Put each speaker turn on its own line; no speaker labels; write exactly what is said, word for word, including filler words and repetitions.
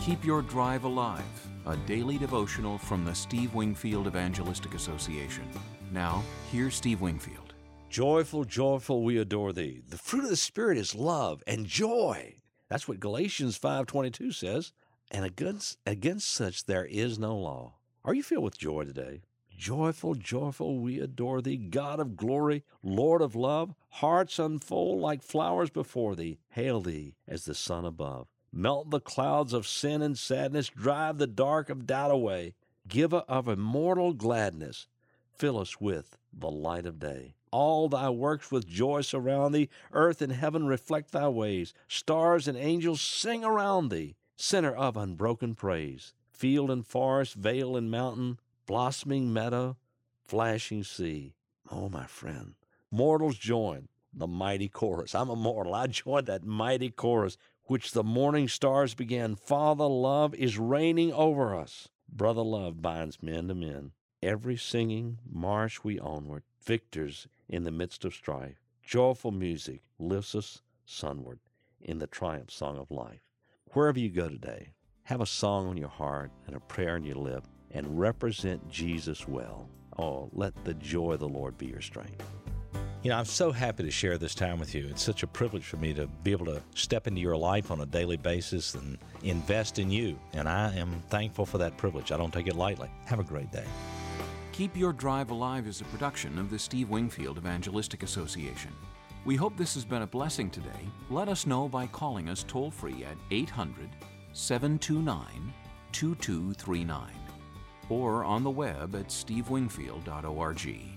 Keep Your Drive Alive, a daily devotional from the Steve Wingfield Evangelistic Association. Now, here's Steve Wingfield.
Joyful, joyful, we adore thee. The fruit of the Spirit is love and joy. That's what Galatians five twenty-two says. And against, against such there is no law. Are you filled with joy today? Joyful, joyful, we adore thee, God of glory, Lord of love. Hearts unfold like flowers before thee. Hail thee as the sun above. Melt the clouds of sin and sadness. Drive the dark of doubt away. Giver of immortal gladness, fill us with the light of day. All thy works with joy surround thee. Earth and heaven reflect thy ways. Stars and angels sing around thee. Center of unbroken praise. Field and forest, vale and mountain, blossoming meadow, flashing sea. Oh, my friend, mortals join the mighty chorus. I'm a mortal. I joined that mighty chorus, which the morning stars began. Father love is reigning over us. Brother love binds men to men. Every singing march we onward, victors in the midst of strife. Joyful music lifts us sunward in the triumph song of life. Wherever you go today, have a song on your heart and a prayer on your lip, and represent Jesus well. Oh, let the joy of the Lord be your strength.
You know, I'm so happy to share this time with you. It's such a privilege for me to be able to step into your life on a daily basis and invest in you. And I am thankful for that privilege. I don't take it lightly. Have a great day.
Keep Your Drive Alive is a production of the Steve Wingfield Evangelistic Association. We hope this has been a blessing today. Let us know by calling us toll-free at eight hundred, seven two nine, two two three nine or on the web at steve wingfield dot org.